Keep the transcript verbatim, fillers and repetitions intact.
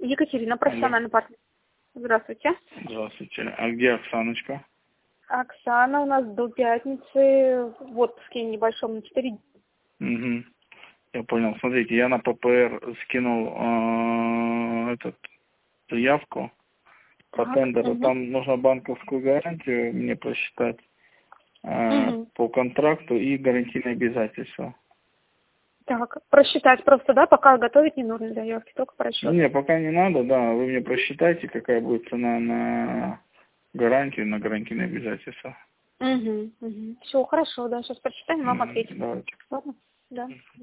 Екатерина, профессиональный партнер. Здравствуйте. Здравствуйте. А где Оксаночка? Оксана у нас до пятницы в отпуске небольшом на четыре дня. Угу. Я понял. Смотрите, я на ППР скинул э, этот заявку по Так, тендеру. угу. Там нужно банковскую гарантию мне просчитать э, Угу. по контракту и гарантийные обязательства. Так, просчитать просто, да, пока готовить не нужно заявки, только по расчету. Не, пока не надо, да. Вы мне просчитайте, какая будет цена на гарантию, на гарантийные обязательства. Угу, угу. Все, хорошо, да, сейчас прочитаем, вам М, ответим. Давайте. Ладно? Да.